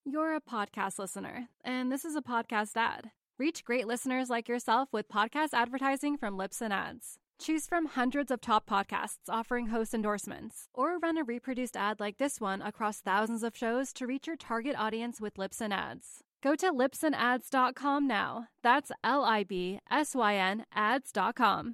You're a podcast listener, and this is a podcast ad. Reach great listeners like yourself with podcast advertising from Libsyn Ads. Choose from hundreds of top podcasts offering host endorsements, or run a reproduced ad like this one across thousands of shows to reach your target audience with Libsyn Ads. Go to libsynads.com now. That's LIBSYN ads.com.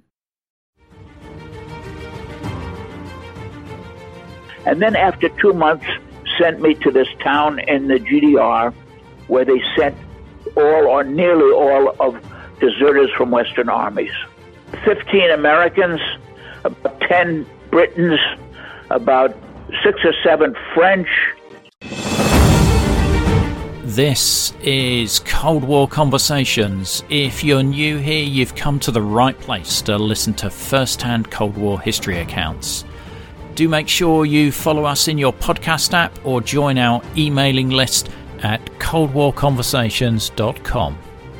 And then after 2 months, sent me to this town in the GDR where they sent all or nearly all of deserters from Western armies. 15 Americans, about 10 Britons, about 6 or 7 French. This is Cold War Conversations. If you're new here, you've come to the right place to listen to first-hand Cold War history accounts. Do make sure you follow us in your podcast app or join our emailing list at coldwarconversations.com.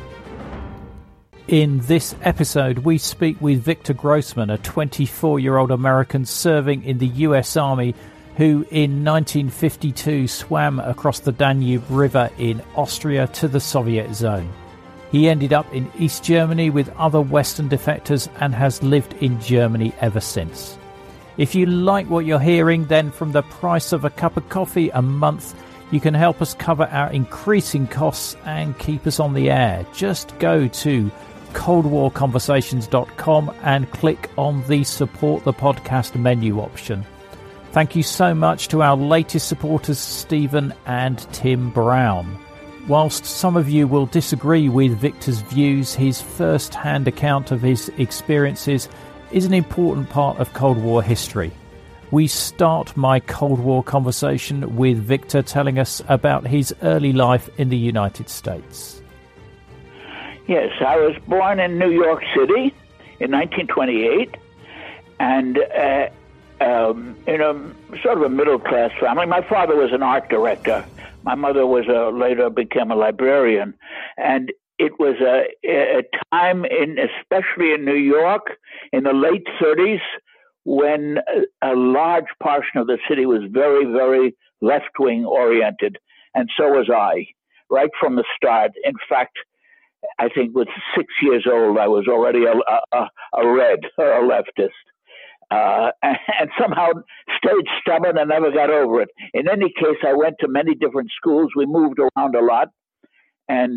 In this episode, we speak with Victor Grossman, a 24-year-old American serving in the US Army who in 1952 swam across the Danube River in Austria to the Soviet zone. He ended up in East Germany with other Western defectors and has lived in Germany ever since. If you like what you're hearing, then from the price of a cup of coffee a month, you can help us cover our increasing costs and keep us on the air. Just go to coldwarconversations.com and click on the Support the Podcast menu option. Thank you so much to our latest supporters, Stephen and Tim Brown. Whilst some of you will disagree with Victor's views, his first-hand account of his experiences is an important part of Cold War history. We start my Cold War conversation with Victor telling us about his early life in the United States. Yes, I was born in New York City in 1928, and in a sort of a middle-class family. My father was an art director. My mother was later became a librarian, and it was a time, especially in New York, in the late 30s, when a large portion of the city was very, very left-wing oriented, and so was I, right from the start. In fact, I think with 6 years old, I was already a red or a leftist, and somehow stayed stubborn and never got over it. In any case, I went to many different schools. We moved around a lot, and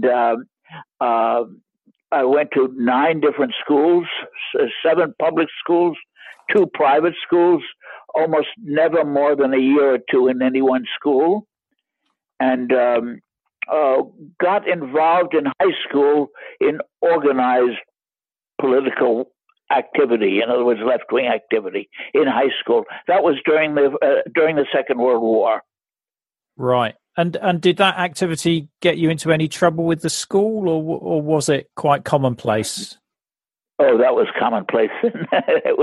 I went to 9 different schools, 7 public schools, 2 private schools, almost never more than a year or 2 in any one school, and got involved in high school in organized political activity, in other words, left-wing activity in high school. That was during the Second World War. Right. And did that activity get you into any trouble with the school, or was it quite commonplace? Oh, that was commonplace. That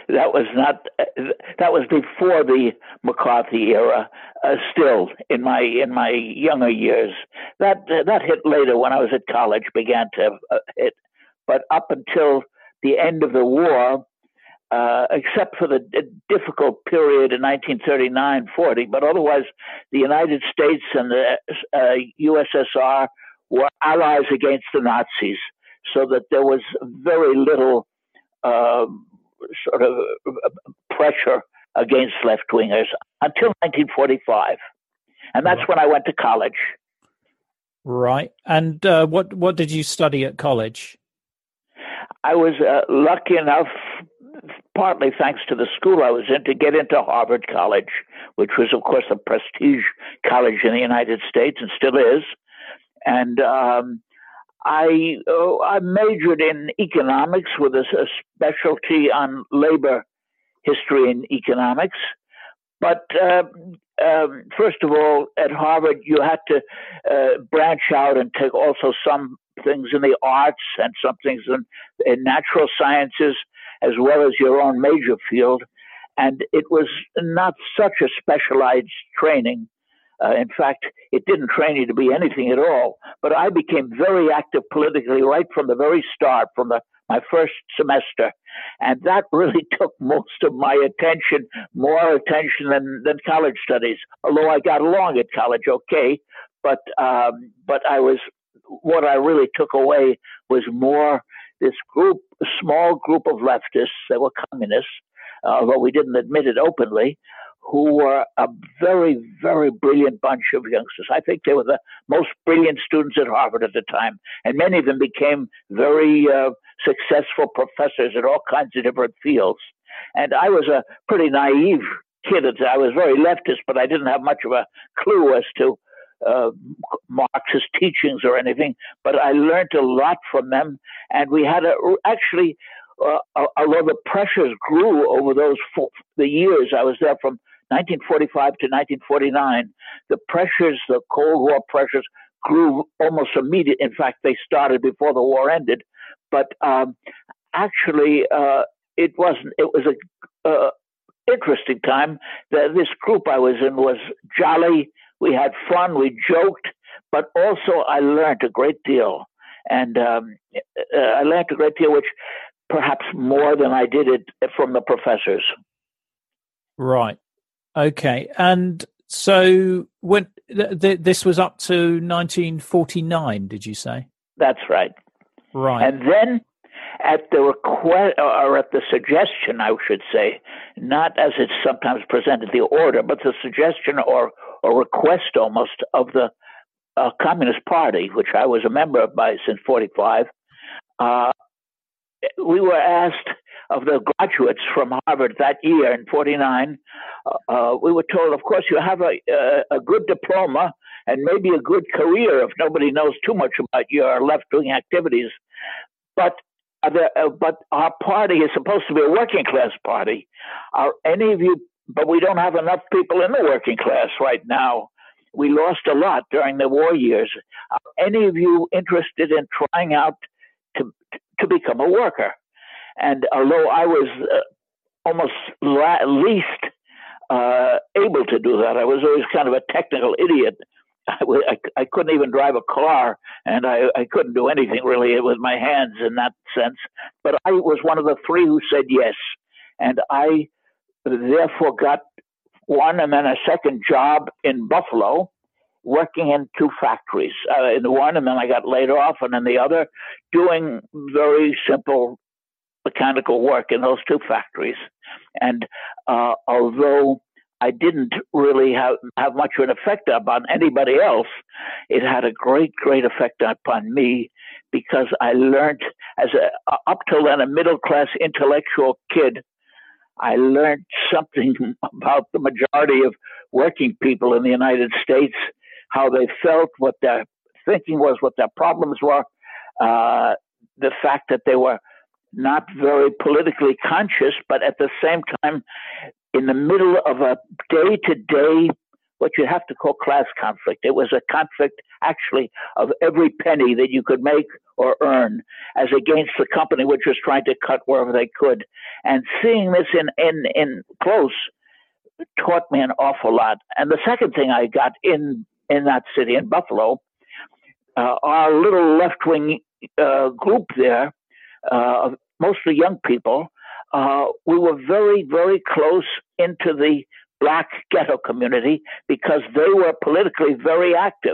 was before the McCarthy era. Still, in my younger years, that hit later when I was at college. Began to hit, but up until the end of the war, except for the difficult period in 1939-40, but otherwise the United States and the USSR were allies against the Nazis, so that there was very little sort of pressure against left-wingers until 1945. And that's when I went to college. Right. And what did you study at college? I was lucky enough, partly thanks to the school I was in, to get into Harvard College, which was, of course, a prestige college in the United States and still is. And I majored in economics with a specialty on labor history and economics. But first of all, at Harvard, you had to branch out and take also some things in the arts and some things in natural sciences, as well as your own major field. And it was not such a specialized training. In fact, it didn't train you to be anything at all. But I became very active politically right from the very start, from my first semester. And that really took most of my attention, more attention than college studies. Although I got along at college okay, but I was, what I really took away was more this group, a small group of leftists that were communists, although we didn't admit it openly, who were a very, very brilliant bunch of youngsters. I think they were the most brilliant students at Harvard at the time, and many of them became very successful professors in all kinds of different fields. And I was a pretty naive kid. I was very leftist, but I didn't have much of a clue as to Marxist teachings or anything. But I learned a lot from them, and we had actually, although the pressures grew over the years I was there from 1945 to 1949, the pressures, the Cold War pressures, grew almost immediately. In fact, they started before the war ended. But actually, it was a interesting time. This group I was in was jolly. We had fun. We joked, but also I learned a great deal, and I learned a great deal, which perhaps more than I did it from the professors. Right. Okay. And so when this was up to 1949, did you say? That's right. Right. And then at the request, or at the suggestion, I should say, not as it's sometimes presented, the order, but the suggestion or request almost of the Communist Party, which I was a member of since 45, we were asked, of the graduates from Harvard that year in 49, we were told, of course, you have a good diploma and maybe a good career if nobody knows too much about your left-wing activities. But our party is supposed to be a working class party. Are any of you, but we don't have enough people in the working class right now. We lost a lot during the war years. Are any of you interested in trying out to become a worker? And although I was almost least able to do that, I was always kind of a technical idiot. I couldn't even drive a car, and I couldn't do anything really with my hands in that sense. But I was one of the three who said yes. And I therefore got one and then a second job in Buffalo, working in two factories. In the one, and then I got laid off, and in the other, doing very simple mechanical work in those two factories. And although I didn't really have much of an effect upon anybody else, it had a great, great effect upon me, because I learned, up till then, a middle-class intellectual kid, I learned something about the majority of working people in the United States, how they felt, what their thinking was, what their problems were, the fact that they were not very politically conscious, but at the same time, in the middle of a day-to-day, what you have to call class conflict. It was a conflict, actually, of every penny that you could make or earn, as against the company which was trying to cut wherever they could. And seeing this in close taught me an awful lot. And the second thing I got in that city, in Buffalo, our little left-wing group there, mostly young people, we were very, very close into the black ghetto community, because they were politically very active.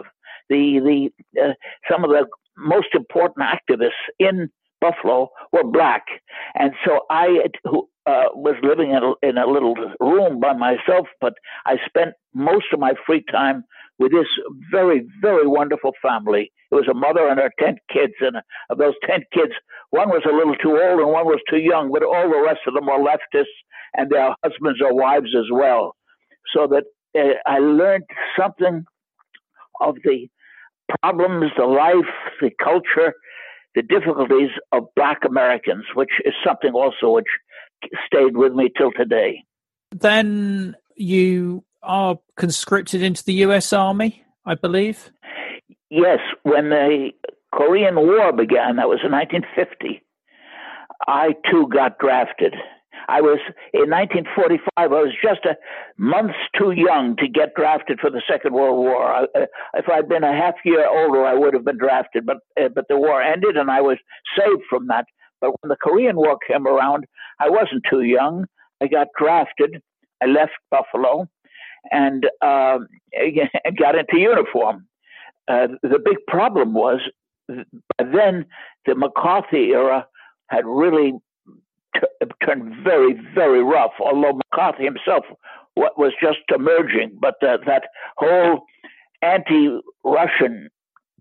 Some of the most important activists in Buffalo were black. And so I was living in a little room by myself, but I spent most of my free time with this very, very wonderful family. It was a mother and her 10 kids, and of those 10 kids, one was a little too old and one was too young, but all the rest of them were leftists, and their husbands or wives as well. So that I learned something of the problems, the life, the culture, the difficulties of black Americans, which is something also which stayed with me till today. Then you are conscripted into the U.S. Army, I believe? Yes. When the Korean War began, that was in 1950, I too got drafted. I was, in 1945, I was just a month too young to get drafted for the Second World War. If I'd been a half year older, I would have been drafted, but the war ended and I was saved from that. But when the Korean War came around, I wasn't too young. I got drafted. I left Buffalo and got into uniform. the big problem was then the McCarthy era had really turned very, very rough, although McCarthy himself was just emerging. But that whole anti-Russian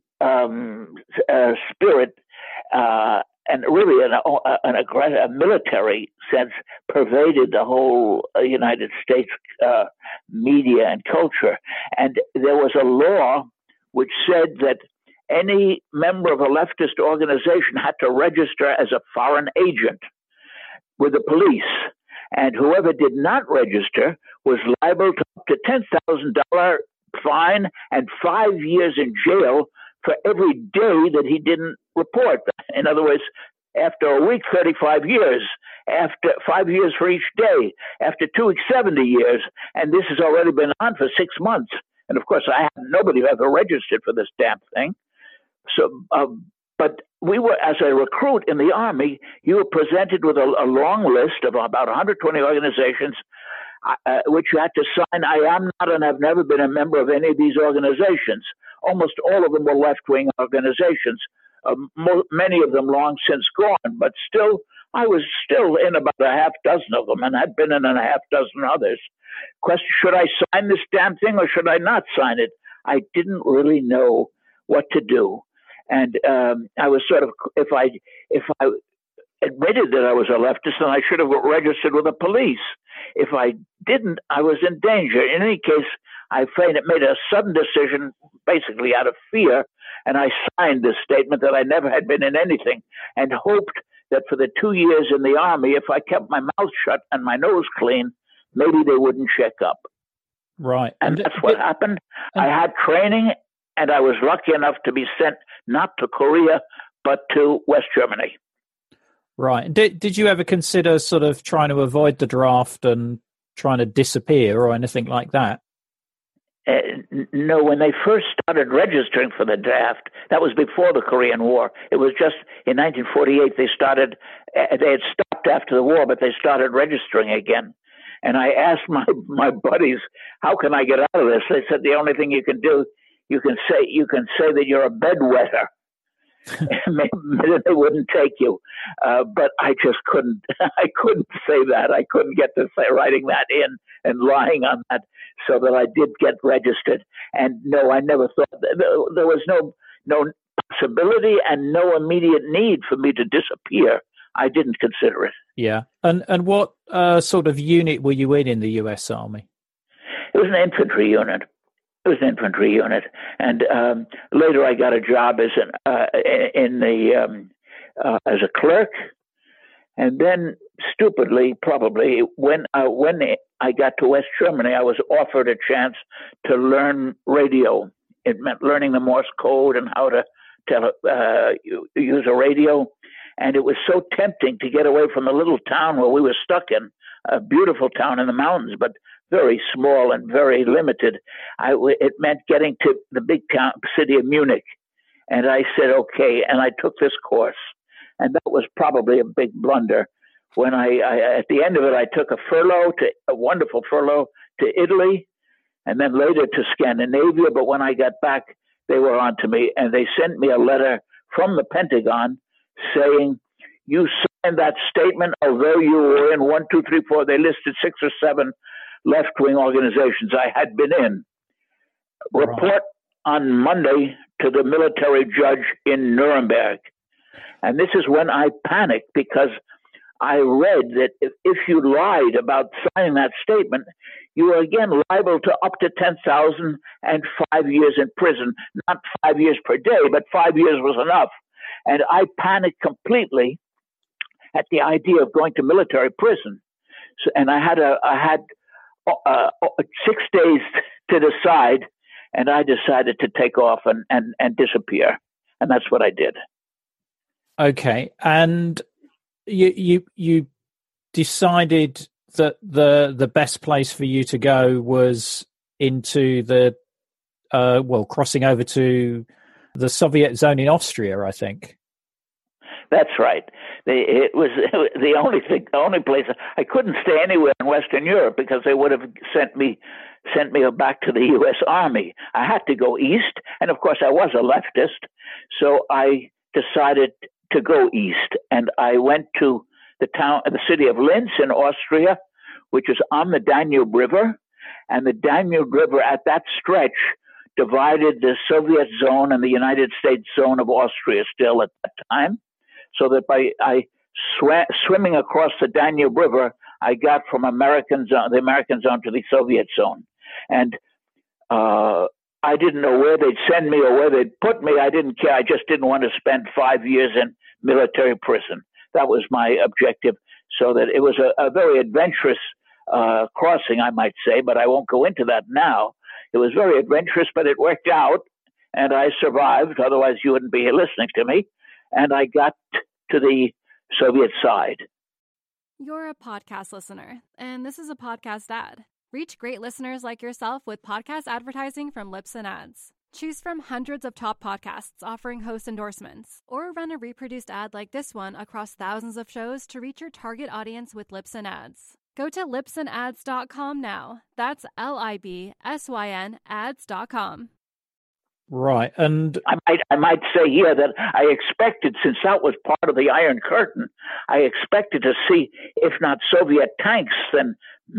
spirit and really a military sense pervaded the whole United States media and culture. And there was a law which said that any member of a leftist organization had to register as a foreign agent with the police. And whoever did not register was liable to up to $10,000 fine and 5 years in jail for every day that he didn't report. In other words, after a week, 35 years, after 5 years for each day, after 2 weeks, 70 years. And this has already been on for 6 months. And of course, nobody ever registered for this damn thing. So, but we were, as a recruit in the Army, you were presented with a long list of about 120 organizations, which you had to sign. I am not and have never been a member of any of these organizations. Almost all of them were left-wing organizations, many of them long since gone, but still, I was still in about a half dozen of them and had been in a half dozen others. Question, should I sign this damn thing or should I not sign it? I didn't really know what to do. And I was sort of, if I admitted that I was a leftist, then I should have registered with the police. If I didn't, I was in danger. In any case, I made a sudden decision, basically out of fear, and I signed this statement that I never had been in anything, and hoped that for the 2 years in the Army, if I kept my mouth shut and my nose clean, maybe they wouldn't check up. Right. And that's what happened. I had training, and I was lucky enough to be sent not to Korea, but to West Germany. Right. Did you ever consider sort of trying to avoid the draft and trying to disappear or anything like that? No, when they first started registering for the draft, that was before the Korean War. It was just in 1948 they had stopped after the war, but they started registering again. And I asked my buddies, how can I get out of this? They said the only thing you can do, you can say that you're a bedwetter. Maybe they wouldn't take you, but I just couldn't. I couldn't say that. I couldn't get to writing that in and lying on that, so that I did get registered. And no, I never thought there was no possibility and no immediate need for me to disappear. I didn't consider it. Yeah, and what sort of unit were you in the U.S. Army? It was an infantry unit. And later I got a job as a clerk, and then stupidly, probably when I got to West Germany, I was offered a chance to learn radio. It meant learning the Morse code and how to use a radio, and it was so tempting to get away from the little town where we were stuck in, a beautiful town in the mountains, but very small and very limited. It meant getting to the big town city of Munich. And I said, okay. And I took this course. And that was probably a big blunder. When I at the end of it, I took a wonderful furlough to Italy and then later to Scandinavia. But when I got back, they were on to me. And they sent me a letter from the Pentagon saying, you signed that statement, although you were in 1, 2, 3, 4. They listed 6 or 7 left-wing organizations I had been in. Report on Monday to the military judge in Nuremberg. And this is when I panicked, because I read that if you lied about signing that statement, you were again liable to up to $10,000 and 5 years in prison. Not 5 years per day, but 5 years was enough. And I panicked completely at the idea of going to military prison. So, and I had 6 days to decide, and I decided to take off and disappear, and that's what I did. Okay, and you decided that the best place for you to go was into the crossing over to the Soviet zone in Austria, I think. That's right. It was the only place. I couldn't stay anywhere in Western Europe because they would have sent me sent me back to the U.S. Army. I had to go east, and of course I was a leftist, so I decided to go east, and I went to the city of Linz in Austria, which is on the Danube River, and the Danube River at that stretch divided the Soviet zone and the United States zone of Austria still at that time, so that by swimming across the Danube River, I got from the American zone to the Soviet zone. And I didn't know where they'd send me or where they'd put me. I didn't care. I just didn't want to spend 5 years in military prison. That was my objective. So that it was a very adventurous crossing, I might say, but I won't go into that now. It was very adventurous, but it worked out, and I survived. Otherwise, you wouldn't be here listening to me. And I got to the Soviet side. You're a podcast listener, and this is a podcast ad. Reach great listeners like yourself with podcast advertising from Libsyn Ads. Choose from hundreds of top podcasts offering host endorsements, or run a reproduced ad like this one across thousands of shows to reach your target audience with Libsyn Ads. Go to libsynads.com now. That's LIBSYN ads.com. Right, and I might say here that I expected, since that was part of the Iron Curtain, I expected to see, if not Soviet tanks, then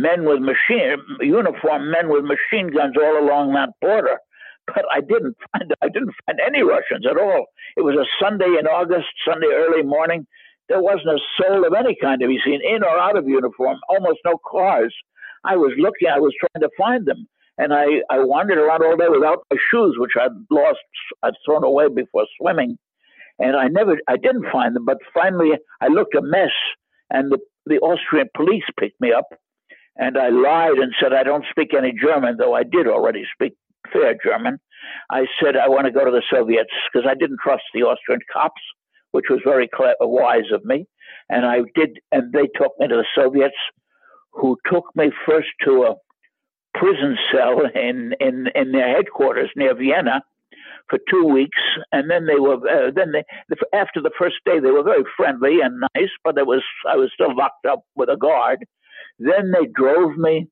uniformed men with machine guns all along that border. But I didn't find any Russians at all. It was a Sunday in August, Sunday early morning. There wasn't a soul of any kind to be seen, in or out of uniform, almost no cars. I was trying to find them. And I wandered around all day without my shoes, which I'd thrown away before swimming. And I didn't find them. But finally, I looked a mess, and the Austrian police picked me up. And I lied and said I don't speak any German, though I did already speak fair German. I said I want to go to the Soviets because I didn't trust the Austrian cops, which was very wise of me. And I did, and they took me to the Soviets, who took me first to a prison cell in their headquarters near Vienna for 2 weeks, and then after the first day they were very friendly and nice, but I was still locked up with a guard. Then they drove me.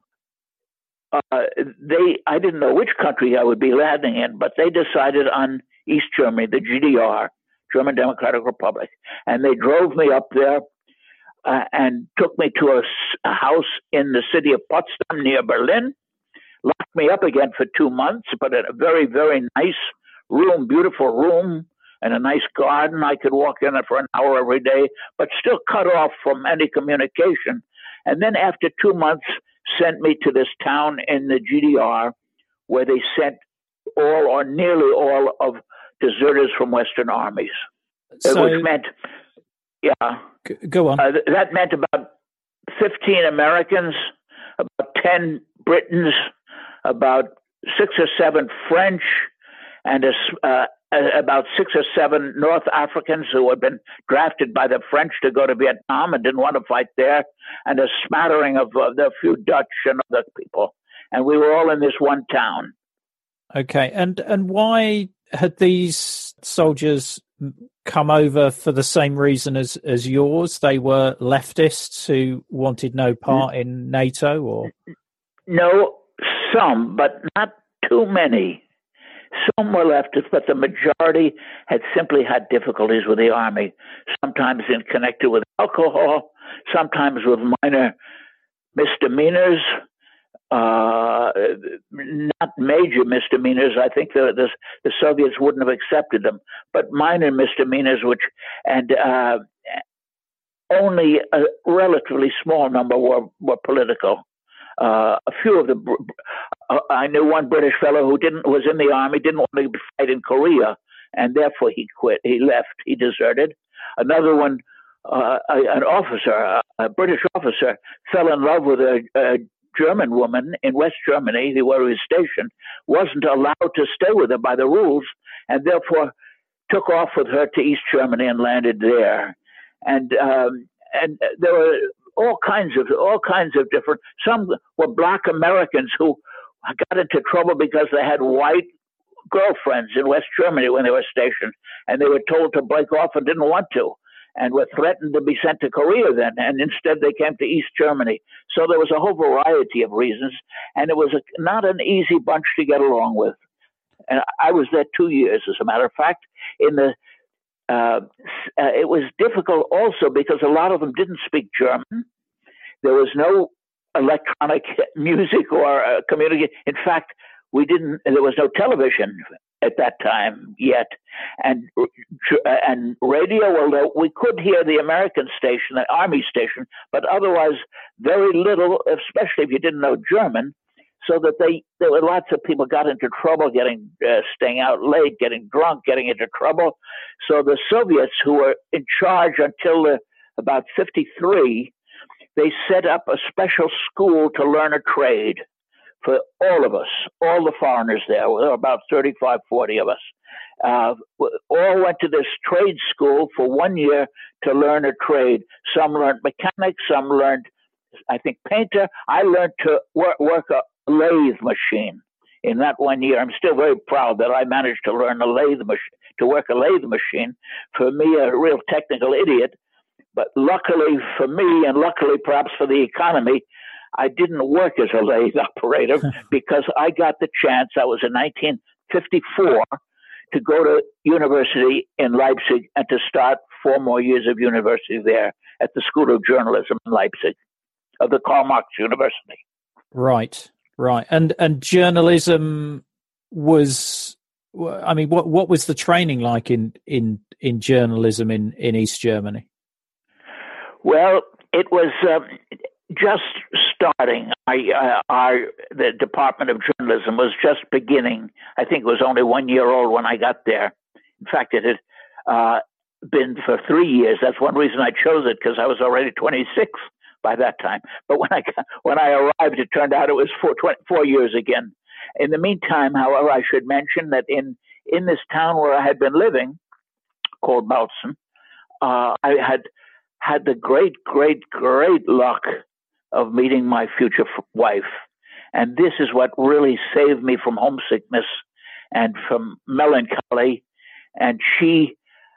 I didn't know which country I would be landing in, but they decided on East Germany, the GDR, German Democratic Republic, and they drove me up there. And took me to a house in the city of Potsdam near Berlin, locked me up again for 2 months, but in a very, very nice room, beautiful room, and a nice garden. I could walk in it for an hour every day, but still cut off from any communication. And then after 2 months, sent me to this town in the GDR where they sent all or nearly all of deserters from Western armies, which meant, yeah. Go on. That meant about 15 Americans, about 10 Britons, about 6 or 7 French, and about 6 or 7 North Africans who had been drafted by the French to go to Vietnam and didn't want to fight there, and a smattering of the few Dutch and other people. And we were all in this one town. Okay, and why had these soldiers come over for the same reason as yours? They were leftists who wanted no part in NATO, or? No, some, but not too many. Some were leftists, but the majority had simply had difficulties with the army, sometimes connected with alcohol, sometimes with minor misdemeanors, not major misdemeanors. I think the Soviets wouldn't have accepted them, but minor misdemeanors, and only a relatively small number were political. A few of I knew one British fellow who was in the army, didn't want to fight in Korea, and therefore he quit. He left. He deserted. Another one, an officer, a British officer, fell in love with a German woman in West Germany, where he was stationed, wasn't allowed to stay with her by the rules, and therefore took off with her to East Germany and landed there. And there were all kinds of different. Some were Black Americans who got into trouble because they had white girlfriends in West Germany when they were stationed, and they were told to break off and didn't want to. and were threatened to be sent to Korea then, and instead they came to East Germany. So there was a whole variety of reasons, and it was not an easy bunch to get along with. And I was there 2 years, as a matter of fact. It was difficult also because a lot of them didn't speak German. There was no electronic music or communication. In fact, there was no television at that time yet, and radio. Although we could hear the American station, the Army station, but otherwise very little, especially if you didn't know German. So that there were lots of people got into trouble, staying out late, getting drunk, getting into trouble. So the Soviets, who were in charge until about 1953, they set up a special school to learn a trade for all of us, all the foreigners there. There were about 35, 40 of us. All went to this trade school for 1 year to learn a trade. Some learned mechanics, some learned, I think, painter. I learned to work a lathe machine in that 1 year. I'm still very proud that I managed to learn to work a lathe machine. For me, a real technical idiot. But luckily for me, and luckily perhaps for the economy, I didn't work as a lathe operator because I got the chance. That was in 1954 to go to university in Leipzig and to start 4 more years of university there at the School of Journalism in Leipzig of the Karl Marx University. Right. And journalism was, I mean, what was the training like in journalism in East Germany? Well, it was just starting. The Department of Journalism was just beginning. I think it was only 1 year old when I got there. In fact, it had been for 3 years. That's one reason I chose it, because I was already 26 by that time. But when I arrived, it turned out it was 4 years again. In the meantime, however, I should mention that in this town where I had been living, called Bautzen, I had the great luck of meeting my future wife. And this is what really saved me from homesickness and from melancholy. And she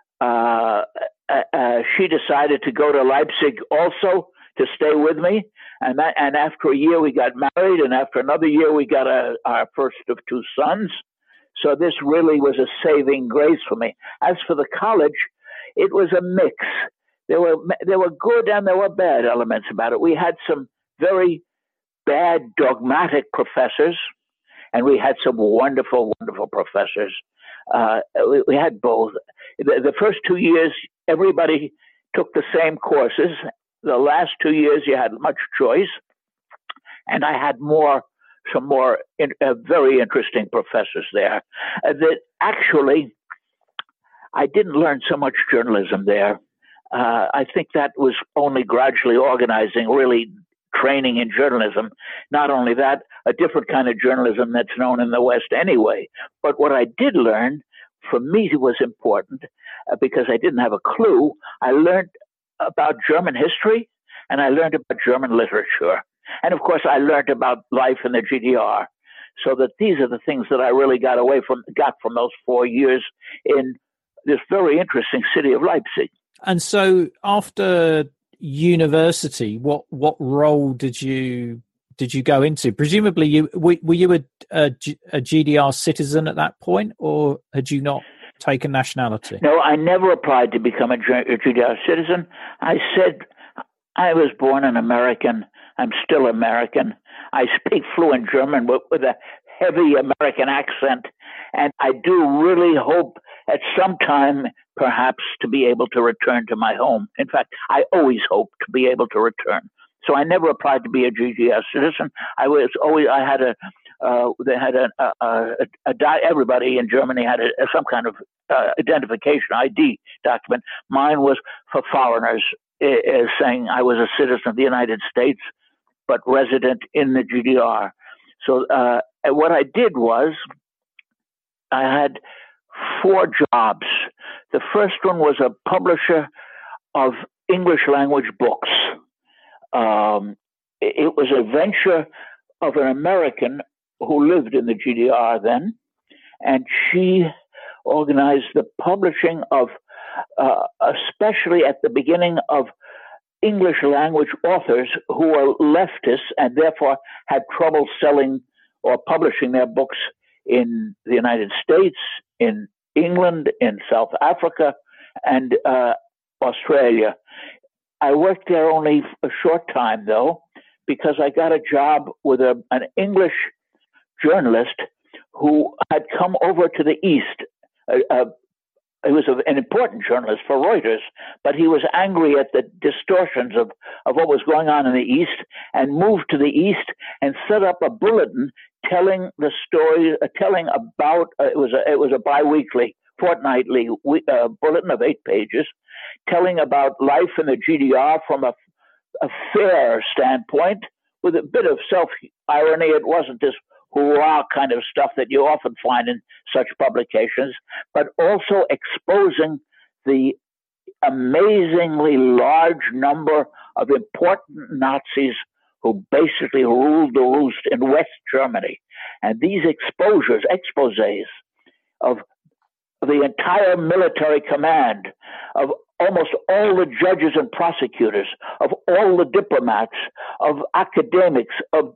decided to go to Leipzig also to stay with me. And after a year we got married, and after another year we got our first of 2 sons. So this really was a saving grace for me. As for the college, it was a mix. There were good and there were bad elements about it. We had some very bad, dogmatic professors, and we had some wonderful, wonderful professors. We had both. The first 2 years, everybody took the same courses. The last 2 years, you had much choice, and I had some more very interesting professors there. That actually, I didn't learn so much journalism there. I think that was only gradually organizing, really training in journalism. Not only that, a different kind of journalism that's known in the West anyway. But what I did learn, for me, was important because I didn't have a clue. I learned about German history, and I learned about German literature. And of course, I learned about life in the GDR. So that these are the things that I really got from those 4 years in this very interesting city of Leipzig. And so after university, what role did you go into? Presumably, were you a GDR citizen at that point, or had you not taken nationality? No, I never applied to become a GDR citizen. I said I was born an American. I'm still American. I speak fluent German with a heavy American accent, and I do really hope at some time, perhaps, to be able to return to my home. In fact, I always hope to be able to return. So I never applied to be a GDR citizen. Everybody in Germany had some kind of identification ID document. Mine was for foreigners, saying I was a citizen of the United States, but resident in the GDR. So what I did was I had 4 jobs. The first one was a publisher of English language books. It was a venture of an American who lived in the GDR then, and she organized the publishing of especially at the beginning of English language authors who were leftists and therefore had trouble selling or publishing their books in the United States, in England, in South Africa, and Australia. I worked there only a short time, though, because I got a job with an English journalist who had come over to the East. He was an important journalist for Reuters, but he was angry at the distortions of what was going on in the East and moved to the East and set up a bulletin telling the story, telling about, it was a biweekly, fortnightly bulletin of 8 pages, telling about life in the GDR from a fair standpoint with a bit of self-irony. It wasn't this hurrah kind of stuff that you often find in such publications, but also exposing the amazingly large number of important Nazis who basically ruled the roost in West Germany. And these exposés of the entire military command, of almost all the judges and prosecutors, of all the diplomats, of academics, of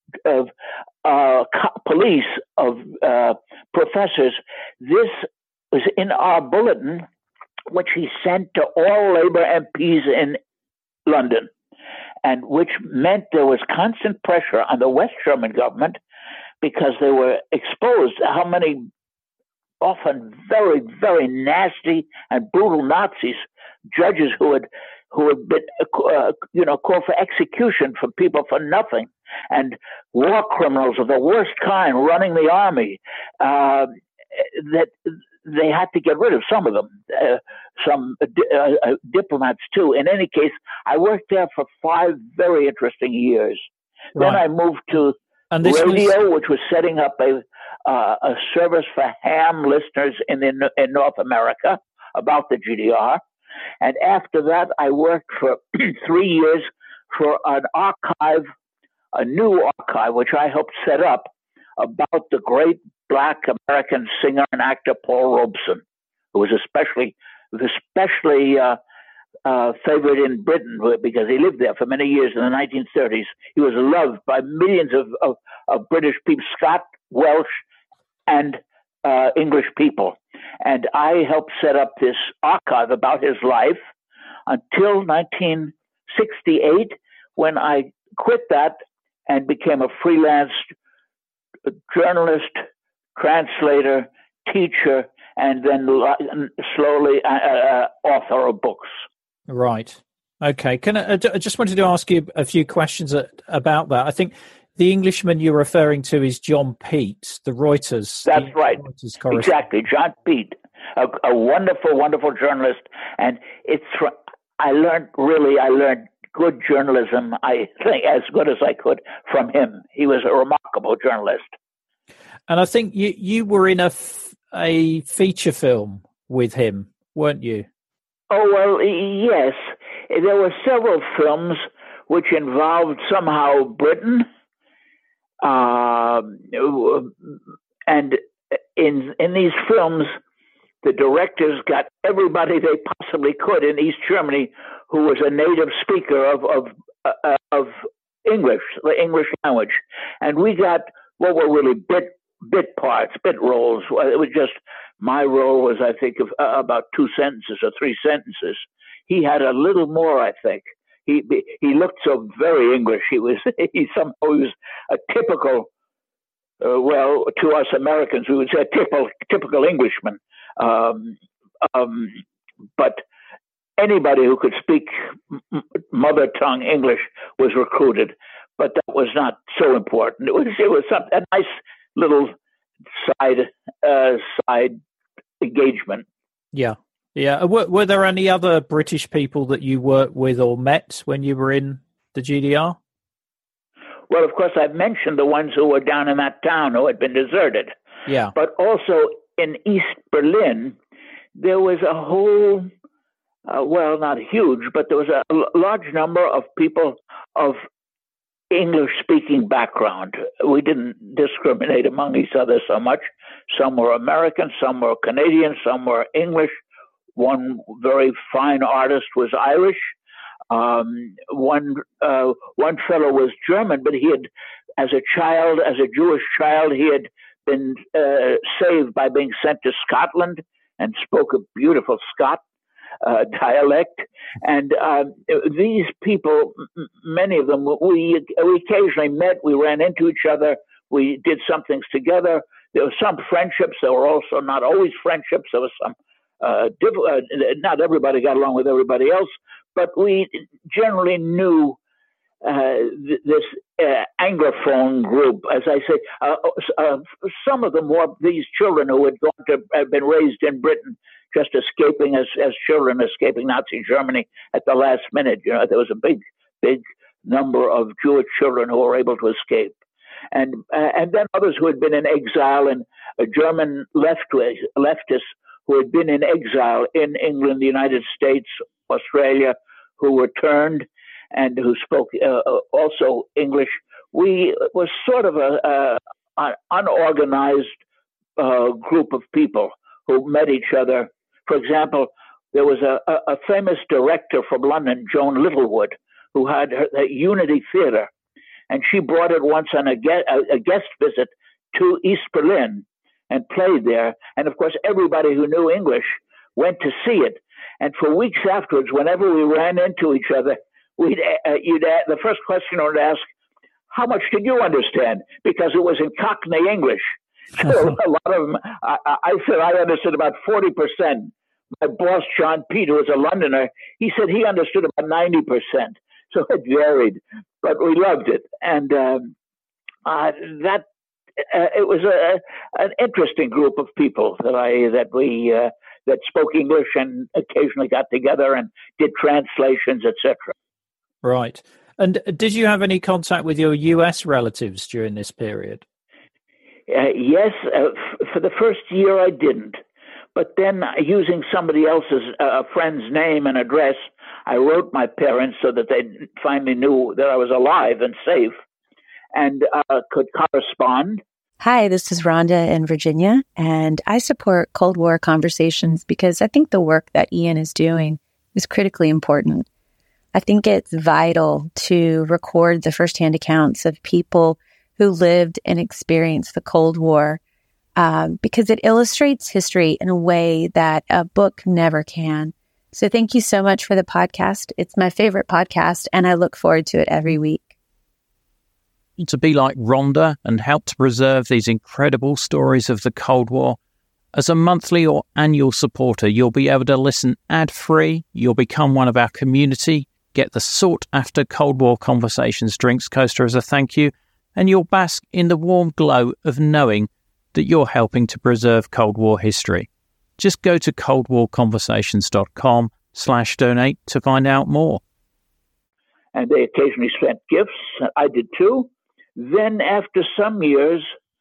police, of professors. This was in our bulletin, which he sent to all Labour MPs in London, and which meant there was constant pressure on the West German government because they were exposed how many often very, very nasty and brutal Nazis, judges who had been, called for execution for people for nothing, and war criminals of the worst kind running the army, that they had to get rid of some of them, some diplomats too. In any case, I worked there for 5 very interesting years. Right. Then I moved to radio, which was setting up a service for ham listeners in North America about the GDR. And after that, I worked for 3 years for an archive, a new archive, which I helped set up about the great Black American singer and actor Paul Robeson, who was especially favored in Britain because he lived there for many years in the 1930s. He was loved by millions of British people, Scott, Welsh, and English people. And I helped set up this archive about his life until 1968, when I quit that and became a freelance journalist, translator, teacher, and then slowly author of books. Right. Okay. I just wanted to ask you a few questions about that. I think the Englishman you're referring to is John Peet, the Reuters. That's right. Reuters exactly. John Peet, a wonderful, wonderful journalist. And I learned good journalism, I think, as good as I could from him. He was a remarkable journalist. And I think you were in a feature film with him, weren't you? Oh, well, yes. There were several films which involved somehow Britain. And in these films, the directors got everybody they possibly could in East Germany who was a native speaker of English, the English language. And we got what were really bit parts, bit roles. It was just, my role was, I think, of about 2 sentences or 3 sentences. He had a little more, I think. He looked so very English. He was a typical, well, to us Americans, we would say a typical Englishman. But anybody who could speak mother tongue English was recruited. But that was not so important. It was a nice little side engagement. Yeah. Yeah. Were there any other British people that you worked with or met when you were in the GDR? Well, of course, I've mentioned the ones who were down in that town who had been deserted. Yeah. But also in East Berlin, there was a whole, well, not huge, but there was a large number of people of English-speaking background. We didn't discriminate among each other so much. Some were American, some were Canadian, some were English, One very fine artist was Irish. One fellow was German, but he had, as a Jewish child, he had been saved by being sent to Scotland and spoke a beautiful Scot dialect. And these people, many of them, we occasionally met. We ran into each other. We did some things together. There were some friendships. There were also not always friendships. There was some not everybody got along with everybody else, but we generally knew this Anglophone group, as I say. Some of them were these children who had been raised in Britain, just escaping as children, escaping Nazi Germany at the last minute. You know, there was a big number of Jewish children who were able to escape. And then others who had been in exile, and German leftists who had been in exile in England, the United States, Australia, who returned and who spoke also English. We was sort of an unorganized group of people who met each other. For example, there was a famous director from London, Joan Littlewood, who had her Unity Theatre, and she brought it once on a guest visit to East Berlin and played there. And of course, everybody who knew English went to see it. And for weeks afterwards, whenever we ran into each other, the first question I would ask, how much did you understand? Because it was in Cockney English. So a lot of them, I said I understood about 40%. My boss, John Pete, who was a Londoner, he said he understood about 90%. So it varied, but we loved it. And it was an interesting group of people that spoke English and occasionally got together and did translations, etc. Right. And did you have any contact with your U.S. relatives during this period? Yes. For the first year, I didn't. But then, using somebody else's friend's name and address, I wrote my parents so that they finally knew that I was alive and safe and could correspond. Hi, this is Rhonda in Virginia, and I support Cold War Conversations because I think the work that Ian is doing is critically important. I think it's vital to record the firsthand accounts of people who lived and experienced the Cold War because it illustrates history in a way that a book never can. So thank you so much for the podcast. It's my favorite podcast, and I look forward to it every week. To be like Rhonda and help to preserve these incredible stories of the Cold War, as a monthly or annual supporter, you'll be able to listen ad-free, you'll become one of our community, get the sought-after Cold War Conversations drinks coaster as a thank you, and you'll bask in the warm glow of knowing that you're helping to preserve Cold War history. Just go to coldwarconversations.com/donate to find out more. And they occasionally sent gifts. I did too. Then after some years,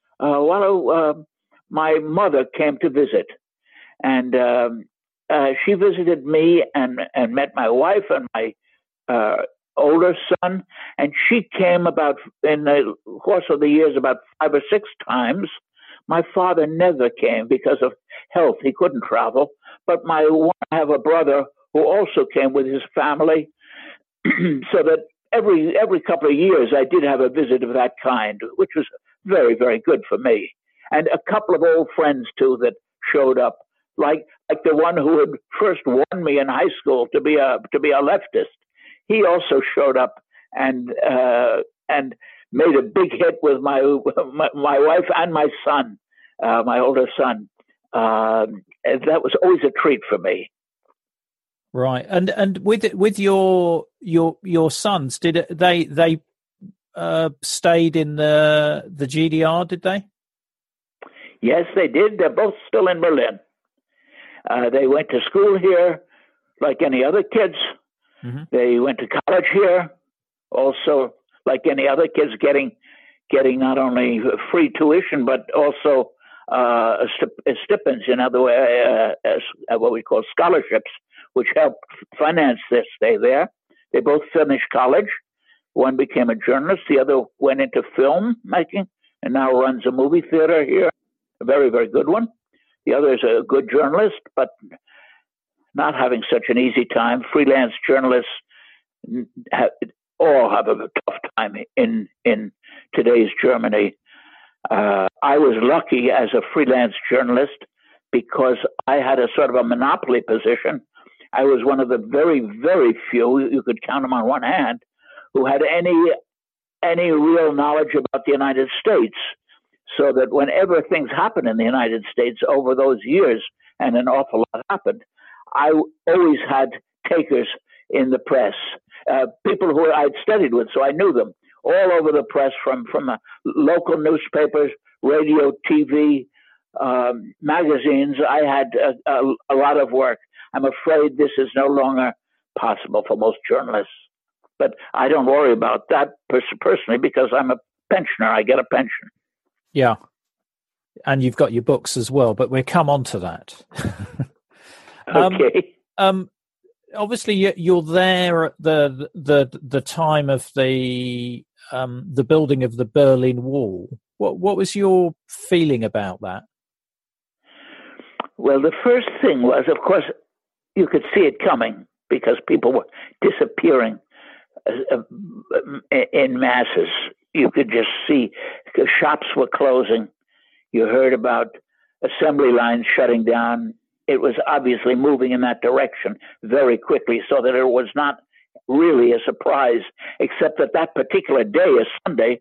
my mother came to visit. And she visited me and met my wife and my older son. And she came in the course of the years, about 5 or 6 times. My father never came because of health. He couldn't travel. But I have a brother who also came with his family, so that every couple of years I did have a visit of that kind, which was very, very good for me. And a couple of old friends too that showed up, like the one who had first won me in high school to be a leftist. He also showed up and made a big hit with my wife and my son, my older son. That was always a treat for me. Right, and with your sons, did they stayed in the GDR? Did they? Yes, they did. They're both still in Berlin. They went to school here, like any other kids. Mm-hmm. They went to college here, also like any other kids, getting not only free tuition but also stipends. In other way, what we call scholarships, which helped finance their stay there. They both finished college. One became a journalist. The other went into film making and now runs a movie theater here, a very, very good one. The other is a good journalist, but not having such an easy time. Freelance journalists all have a tough time in today's Germany. I was lucky as a freelance journalist because I had a sort of a monopoly position. I was one of the very, very few, you could count them on one hand, who had any real knowledge about the United States. So that whenever things happened in the United States over those years, and an awful lot happened, I always had takers in the press, people who I'd studied with, so I knew them all over the press, from local newspapers, radio, TV, magazines. I had a lot of work. I'm afraid this is no longer possible for most journalists, but I don't worry about that personally because I'm a pensioner. I get a pension. Yeah. And you've got your books as well, but we'll come on to that. Okay. Obviously, you're there at the time of the building of the Berlin Wall. What was your feeling about that? Well, the first thing was, of course, you could see it coming because people were disappearing in masses. You could just see the shops were closing. You heard about assembly lines shutting down. It was obviously moving in that direction very quickly, so that it was not really a surprise, except that particular day, a Sunday,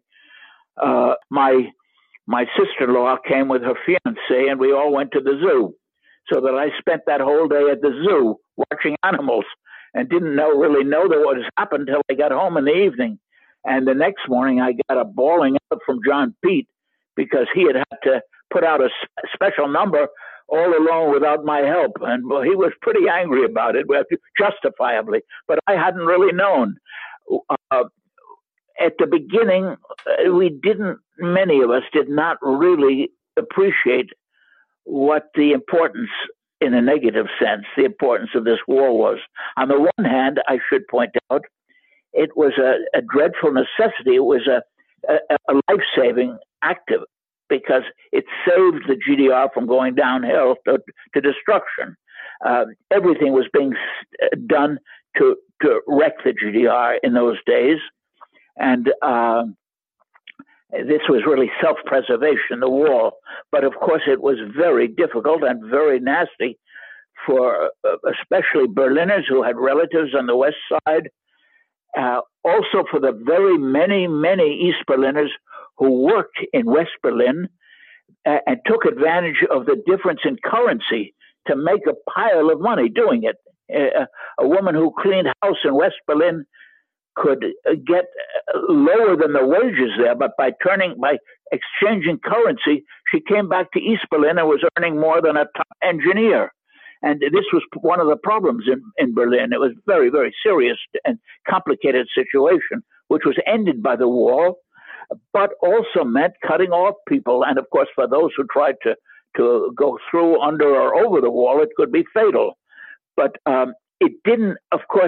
my sister-in-law came with her fiancé, and we all went to the zoo. So that I spent that whole day at the zoo watching animals and didn't really know that what had happened until I got home in the evening. And the next morning, I got a bawling out from John Pete because he had to put out a special number all alone without my help. And he was pretty angry about it, justifiably, but I hadn't really known. At the beginning, many of us did not really appreciate what the importance, in a negative sense, the importance of this war was. On the one hand, I should point out, it was a dreadful necessity. It was a life-saving act because it saved the GDR from going downhill to destruction. Everything was being done to wreck the GDR in those days. And this was really self-preservation, the wall. But of course, it was very difficult and very nasty for especially Berliners who had relatives on the west side. Also for the very many, many East Berliners who worked in West Berlin and took advantage of the difference in currency to make a pile of money doing it. A woman who cleaned house in West Berlin could get lower than the wages there, but by exchanging currency, she came back to East Berlin and was earning more than a top engineer. And this was one of the problems in Berlin. It was very, very serious and complicated situation, which was ended by the wall, but also meant cutting off people. And of course, for those who tried to go through, under, or over the wall, it could be fatal. But it didn't, of course,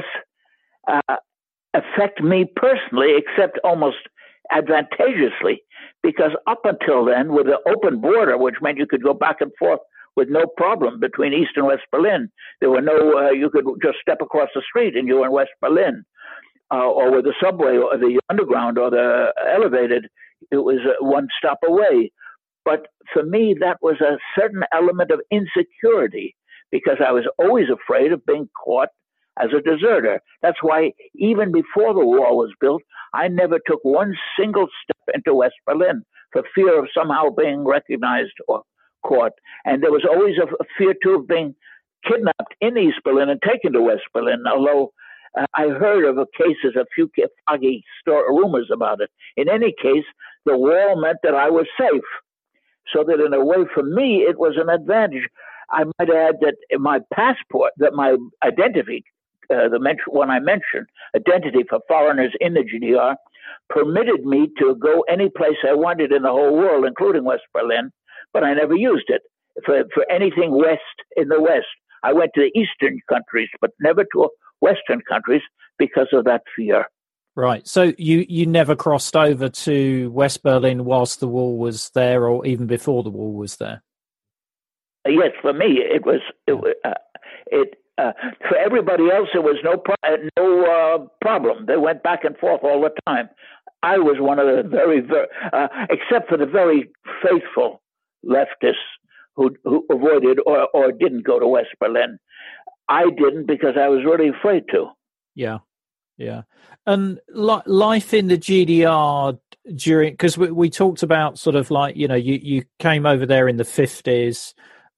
affect me personally, except almost advantageously, because up until then, with the open border, which meant you could go back and forth with no problem between East and West Berlin, there were no, you could just step across the street and you were in West Berlin, or with the subway or the underground or the elevated, it was one stop away. But for me, that was a certain element of insecurity, because I was always afraid of being caught as a deserter. That's why even before the wall was built, I never took one single step into West Berlin for fear of somehow being recognized or caught. And there was always a fear, too, of being kidnapped in East Berlin and taken to West Berlin, although I heard of cases, a few foggy rumors about it. In any case, the wall meant that I was safe, so that in a way, for me, it was an advantage. I might add that my passport, that my identity, the one I mentioned, identity for foreigners in the GDR, permitted me to go any place I wanted in the whole world, including West Berlin, but I never used it for anything west in the West. I went to the Eastern countries, but never to Western countries because of that fear. Right. So you never crossed over to West Berlin whilst the wall was there, or even before the wall was there? Yes, for me, For everybody else, it was no problem. They went back and forth all the time. I was one of the very except for the very faithful leftists who avoided or didn't go to West Berlin. I didn't because I was really afraid to. Yeah. And life in the GDR during, because we talked about sort of like, you came over there in the 50s,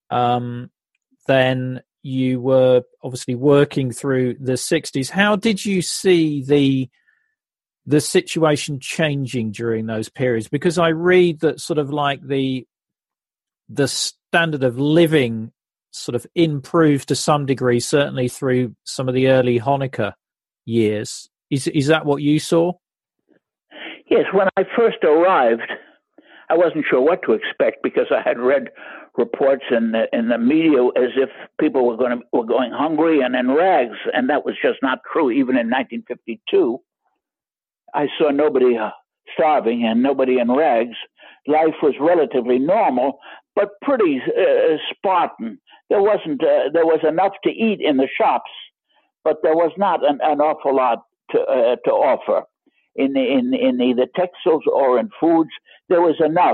then you were obviously working through the 60s. How did you see the situation changing during those periods? Because I read that sort of like the standard of living sort of improved to some degree, certainly through some of the early Honecker years. Is that what you saw? Yes, when I first arrived, I wasn't sure what to expect because I had read reports in the media as if people were going hungry and in rags, and that was just not true. Even in 1952, I saw nobody starving and nobody in rags. Life was relatively normal, but pretty Spartan. There was enough to eat in the shops, but there was not an awful lot to offer in either textiles or in foods. There was enough.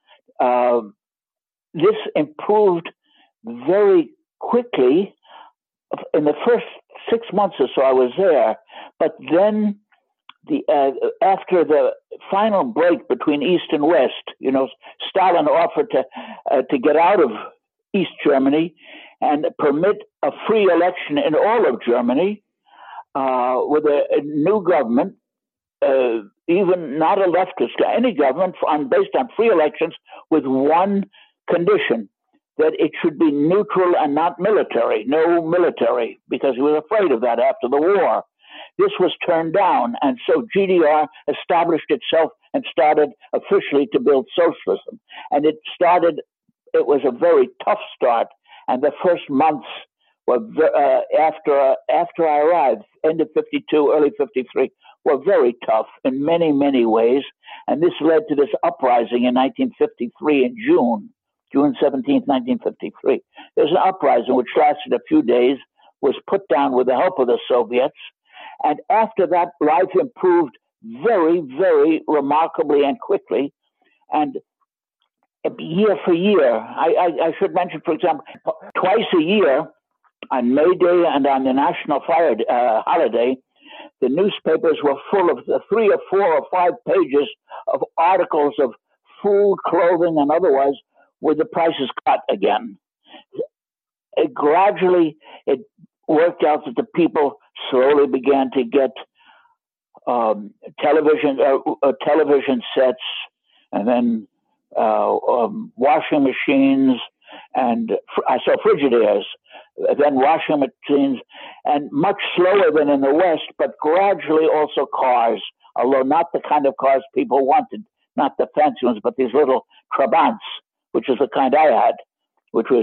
This improved very quickly in the first 6 months or so I was there, but then after the final break between East and West, Stalin offered to get out of East Germany and permit a free election in all of Germany with a new government, even not a leftist, any government based on free elections with one condition, that it should be neutral and not military, no military, because he was afraid of that after the war. This was turned down, and so GDR established itself and started officially to build socialism. And it was a very tough start, and the first months were after I arrived, end of 52, early 53, were very tough in many, many ways. And this led to this uprising in 1953 in June 17th, 1953. There's an uprising which lasted a few days, was put down with the help of the Soviets. And after that, life improved very, very remarkably and quickly. And year for year, I should mention, for example, twice a year, on May Day and on the National Fire holiday, the newspapers were full of 3 or 4 or 5 pages of articles of food, clothing, and otherwise, with the prices cut again. Gradually, it worked out that the people slowly began to get television sets, and then washing machines, and I saw Frigidaires, then washing machines, and much slower than in the West, but gradually also cars, although not the kind of cars people wanted, not the fancy ones, but these little Trabants, which is the kind I had, which was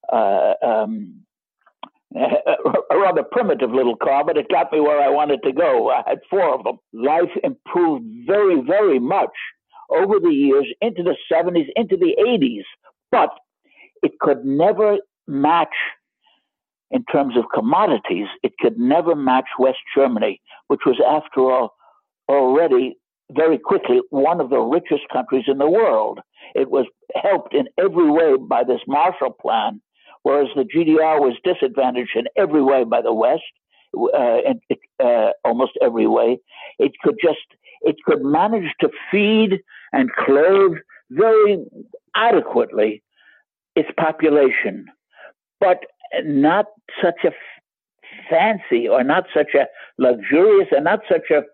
a rather primitive little car, but it got me where I wanted to go. I had 4 of them. Life improved very, very much over the years into the 70s, into the 80s, but it could never match, in terms of commodities, it could never match West Germany, which was, after all, already very quickly one of the richest countries in the world. It was helped in every way by this Marshall Plan, whereas the GDR was disadvantaged in every way by the West, almost every way. It could manage to feed and clothe very adequately its population, but not such a fancy or not such a luxurious and not such a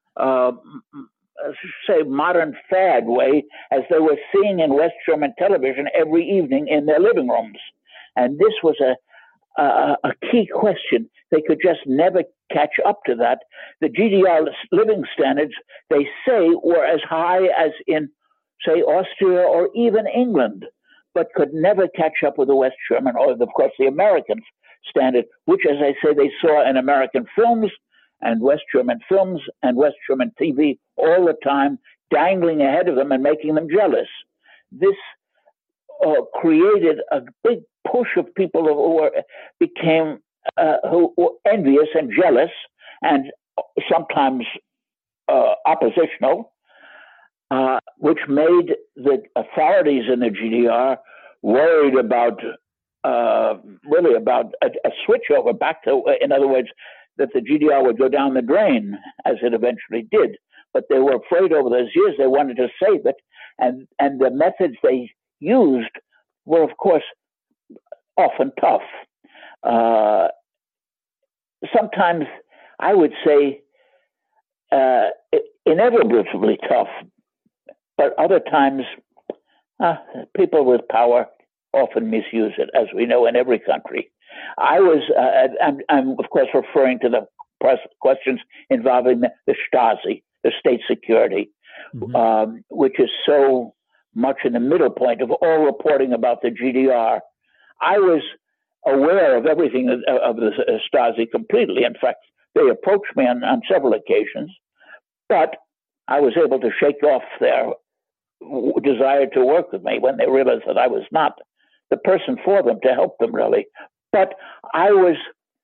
say modern fad way as they were seeing in West German television every evening in their living rooms. And this was a key question. They could just never catch up to that. The GDR living standards, they say, were as high as in, say, Austria or even England, but could never catch up with the West German or, of course, the American standard, which, as I say, they saw in American films and West German films and West German TV all the time, dangling ahead of them and making them jealous. This created a big push of people who became who were envious and jealous and sometimes oppositional, which made the authorities in the GDR worried about really about a switchover back to, in other words, that the GDR would go down the drain, as it eventually did. But they were afraid over those years. They wanted to save it, and the methods they used were, of course, often tough. Sometimes I would say inevitably tough, but other times people with power often misuse it, as we know in every country. I'm of course referring to the questions involving the Stasi, the state security, which is so much in the middle point of all reporting about the GDR. I was aware of everything of the Stasi completely. In fact, they approached me on several occasions, but I was able to shake off their desire to work with me when they realized that I was not the person for them to help them, really. But I was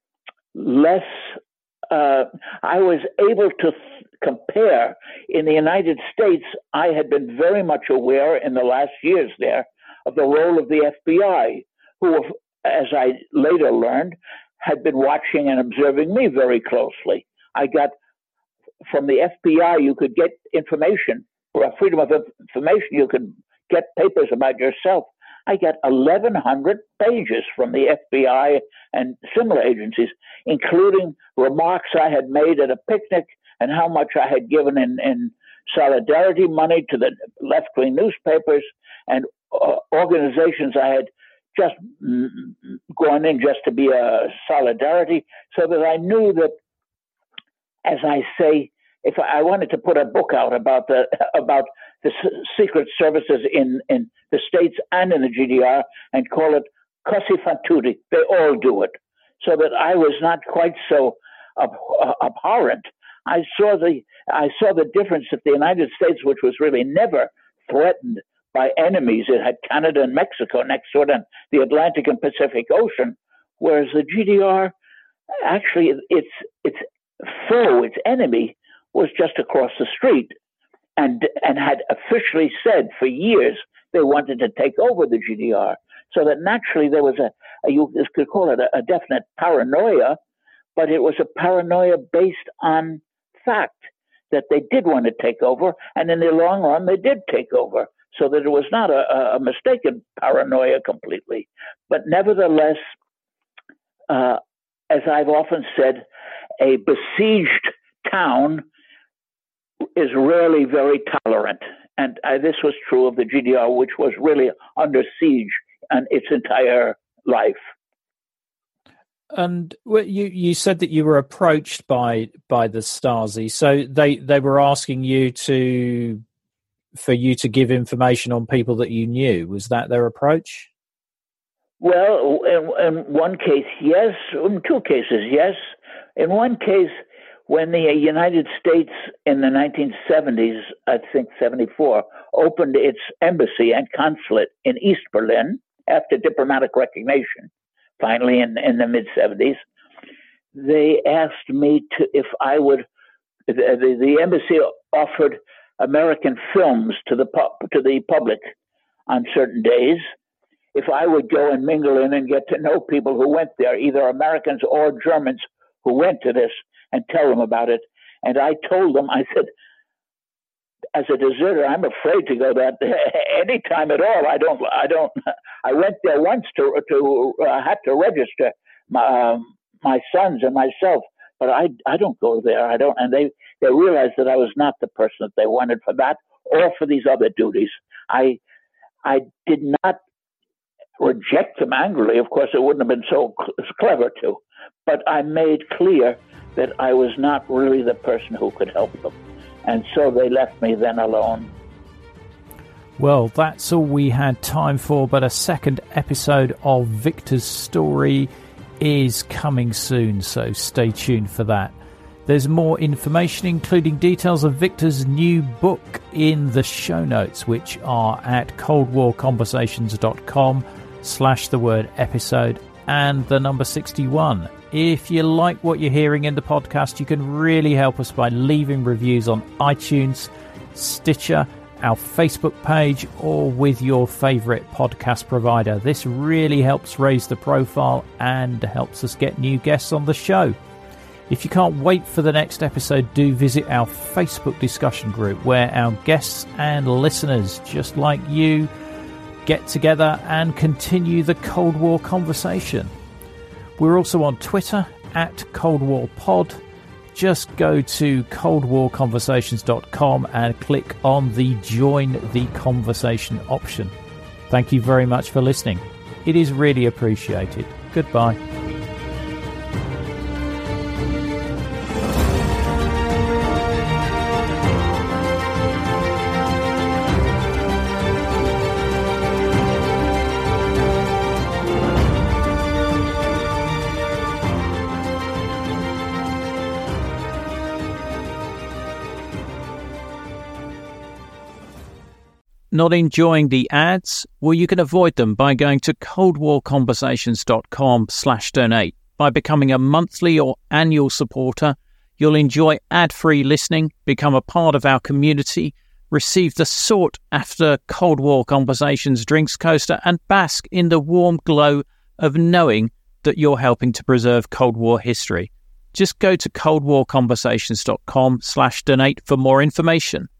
I was able to compare. In the United States, I had been very much aware in the last years there of the role of the FBI, who, as I later learned, had been watching and observing me very closely. I got, from the FBI, you could get information, or freedom of information, you could get papers about yourself. I got 1,100 pages from the FBI and similar agencies, including remarks I had made at a picnic and how much I had given in solidarity money to the left-wing newspapers and organizations I had just gone in just to be a solidarity, so that I knew that, as I say, if I wanted to put a book out about the secret services in the States and in the GDR and call it Così fan tutti, they all do it, so that I was not quite so abhorrent. I saw the difference that the United States, which was really never threatened by enemies, it had Canada and Mexico next to it and the Atlantic and Pacific Ocean, whereas the GDR, actually its foe, its enemy, was just across the street, and had officially said for years they wanted to take over the GDR. So that naturally there was you could call it a definite paranoia, but it was a paranoia based on fact that they did want to take over, and in the long run they did take over. So that it was not a mistaken paranoia completely. But nevertheless, as I've often said, a besieged town is rarely very tolerant. And this was true of the GDR, which was really under siege in its entire life. And you said that you were approached by the Stasi. So they were asking you for you to give information on people that you knew. Was that their approach? Well, in one case, yes. In two cases, yes. In one case, when the United States in the 1970s, I think 74, opened its embassy and consulate in East Berlin after diplomatic recognition, finally in the mid-70s, they asked me if I would, the embassy offered American films to the public on certain days, if I would go and mingle in and get to know people who went there, either Americans or Germans who went to this, and tell them about it. And I told them, I said, as a deserter, I'm afraid to go that any time at all. I went there once to had to register my sons and myself, but I don't go there. I don't, and they realized that I was not the person that they wanted for that or for these other duties. I did not reject them angrily. Of course, it wouldn't have been so clever to, but I made clear that I was not really the person who could help them. And so they left me then alone. Well, that's all we had time for, but a second episode of Victor's story is coming soon, so stay tuned for that. There's more information, including details of Victor's new book, in the show notes, which are at coldwarconversations.com/the word episode and the number 61. If you like what you're hearing in the podcast, you can really help us by leaving reviews on iTunes, Stitcher, our Facebook page, or with your favourite podcast provider. This really helps raise the profile and helps us get new guests on the show. If you can't wait for the next episode, do visit our Facebook discussion group where our guests and listeners, just like you, get together and continue the Cold War conversation. We're also on Twitter at Cold War Pod. Just go to coldwarconversations.com and click on the Join the Conversation option. Thank you very much for listening. It is really appreciated. Goodbye. Not enjoying the ads? Well, you can avoid them by going to coldwarconversations.com/donate. By becoming a monthly or annual supporter, you'll enjoy ad-free listening, become a part of our community, receive the sought-after Cold War Conversations drinks coaster, and bask in the warm glow of knowing that you're helping to preserve Cold War history. Just go to coldwarconversations.com/donate for more information.